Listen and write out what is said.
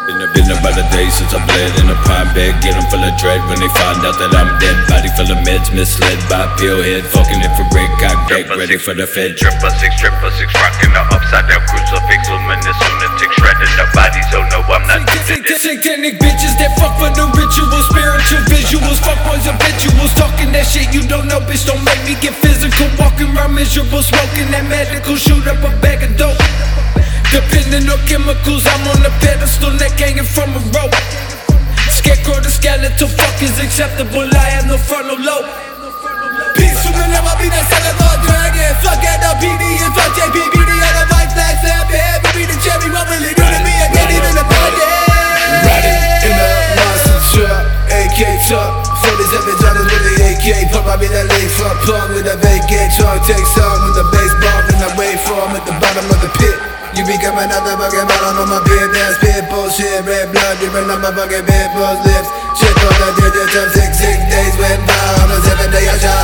Been about a day since I bled in a pine bed. Get them full of dread when they find out that I'm dead. Body full of meds, misled by a pill head. Fucking infrared, cock back, ready for the Fed. 666, rocking the upside down crucifix. Luminous lunatic, shredding the bodies. Oh no, I'm not doing this. Satanic bitches that fuck for the rituals, spiritual visuals, fuck boys habituals. Talking that shit you don't know, bitch, don't make me get physical. Walking around miserable, smoking that medical. Shoot up a bag of dope. Depending on chemicals, I'm on a pedestal, neck hanging from a rope. Scarecrow to skeletal, fuck is acceptable, I have no frontal lobe. Peace to the love, I'll be that son of a dragon. Fuck at the BD and fuck JPBD on the white flag, slap head. Baby, the cherry, what will it do to me? I can't even afford it. Riding in a monster truck, AK truck. 47 Johnny's with the AK. Pump, I be that late fuck punk with a vacate truck. Take some with the bass bump and I wait for him at the bottom of the pit. You become another fucking bottom on my beard. That's pit bullshit, red blood dripping on my fucking pitbull's lips. Shit on the digits of 6 days went by on the 7th day I shot.